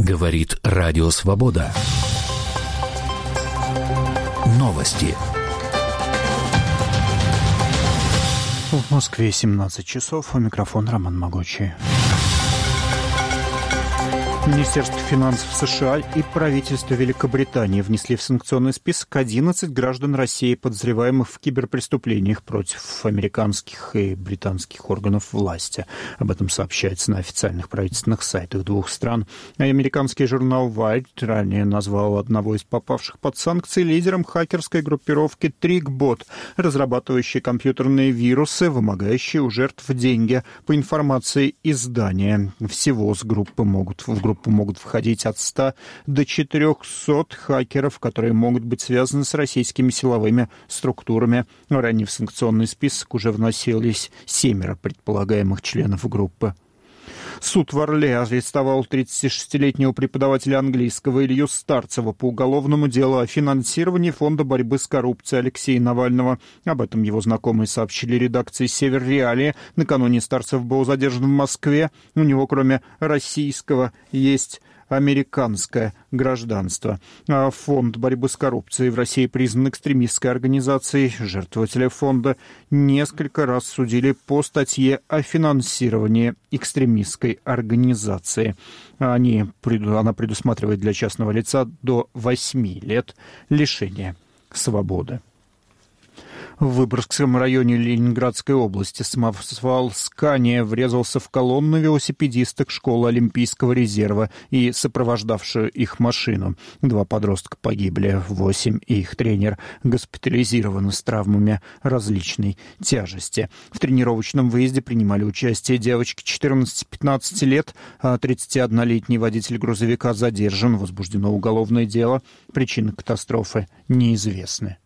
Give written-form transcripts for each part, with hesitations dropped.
Говорит Радио Свобода. Новости. В Москве 17 часов. У микрофона Роман Могучий. Министерство финансов США и правительство Великобритании внесли в санкционный список 11 граждан России, подозреваемых в киберпреступлениях против американских и британских органов власти. Об этом сообщается на официальных правительственных сайтах двух стран. Американский журнал Wired ранее назвал одного из попавших под санкции лидером хакерской группировки TrickBot, разрабатывающей компьютерные вирусы, вымогающие у жертв деньги. По информации издания, всего в группу могут входить от 100 до 400 хакеров, которые могут быть связаны с российскими силовыми структурами. Ранее в санкционный список уже вносились 7 предполагаемых членов группы. Суд в Орле арестовал 36-летнего преподавателя английского Илью Старцева по уголовному делу о финансировании фонда борьбы с коррупцией Алексея Навального. Об этом его знакомые сообщили редакции «Север Реалии». Накануне Старцев был задержан в Москве. У него, кроме российского, есть американское гражданство. Фонд борьбы с коррупцией в России признан экстремистской организацией. Жертвователя фонда несколько раз судили по статье о финансировании экстремистской организации. Она предусматривает для частного лица до 8 лет лишения свободы. В Выборгском районе Ленинградской области самосвал «Скания» врезался в колонну велосипедисток школы Олимпийского резерва и сопровождавшую их машину. 2 подростка погибли, 8 и их тренер госпитализированы с травмами различной тяжести. В тренировочном выезде принимали участие девочки 14-15 лет, а 31-летний водитель грузовика задержан, возбуждено уголовное дело. Причины катастрофы неизвестны.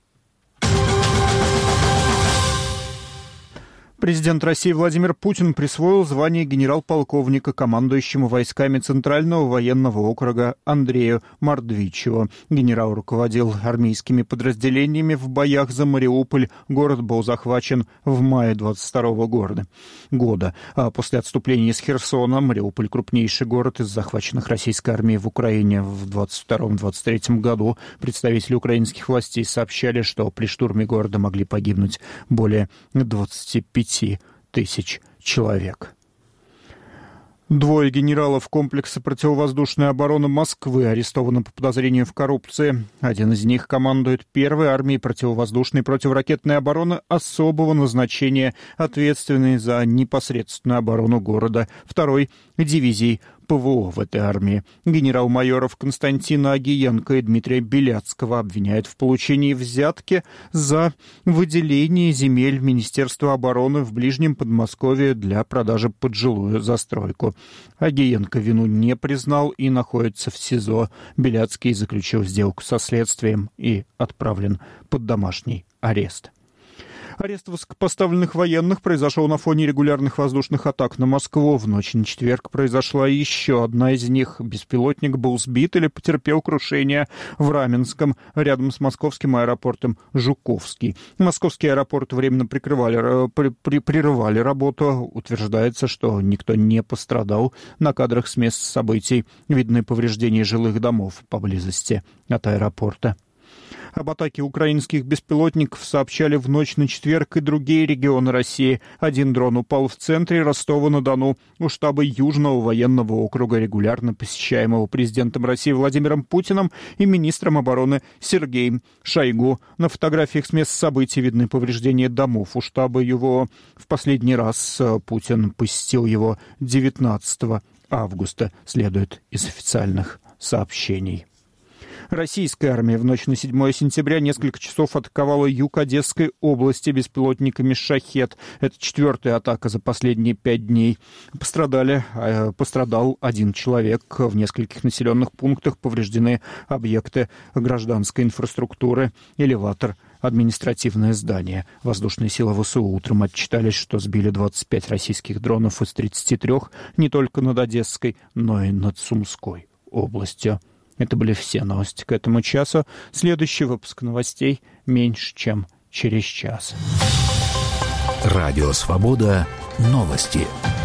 Президент России Владимир Путин присвоил звание генерал-полковника командующему войсками Центрального военного округа Андрею Мордвичеву. Генерал руководил армейскими подразделениями в боях за Мариуполь. Город был захвачен в мае 22 года. А после отступления из Херсона Мариуполь — крупнейший город из захваченных российской армией в Украине в 22-23 году. Представители украинских властей сообщали, что при штурме города могли погибнуть более 25 тысяч человек. 2 генералов комплекса противовоздушной обороны Москвы арестованы по подозрению в коррупции. Один из них командует 1-й армией противовоздушной противоракетной обороны особого назначения, ответственный за непосредственную оборону города. 2-й — дивизией ПВО в этой армии. Генерал-майоров Константина Агиенко и Дмитрия Беляцкого обвиняют в получении взятки за выделение земель Министерства обороны в Ближнем Подмосковье для продажи под жилую застройку. Агиенко вину не признал и находится в СИЗО. Беляцкий заключил сделку со следствием и отправлен под домашний арест. Арест высокопоставленных военных произошел на фоне регулярных воздушных атак на Москву. В ночь на четверг произошла еще одна из них. Беспилотник был сбит или потерпел крушение в Раменском, рядом с московским аэропортом Жуковский. Московский аэропорт временно прерывали работу. Утверждается, что никто не пострадал. На кадрах с мест событий видны повреждения жилых домов поблизости от аэропорта. Об атаке украинских беспилотников сообщали в ночь на четверг и другие регионы России. Один дрон упал в центре Ростова-на-Дону, у штаба Южного военного округа, регулярно посещаемого президентом России Владимиром Путиным и министром обороны Сергеем Шойгу. На фотографиях с мест событий видны повреждения домов у штаба его. В последний раз Путин посетил его 19 августа, следует из официальных сообщений. Российская армия в ночь на 7 сентября несколько часов атаковала юг Одесской области беспилотниками «Шахед». Это 4-я атака за последние 5 дней. Пострадал 1 человек. В нескольких населенных пунктах повреждены объекты гражданской инфраструктуры, элеватор, административное здание. Воздушные силы ВСУ утром отчитались, что сбили 25 российских дронов из 33 не только над Одесской, но и над Сумской областью. Это были все новости к этому часу. Следующий выпуск новостей меньше, чем через час. Радио «Свобода». Новости.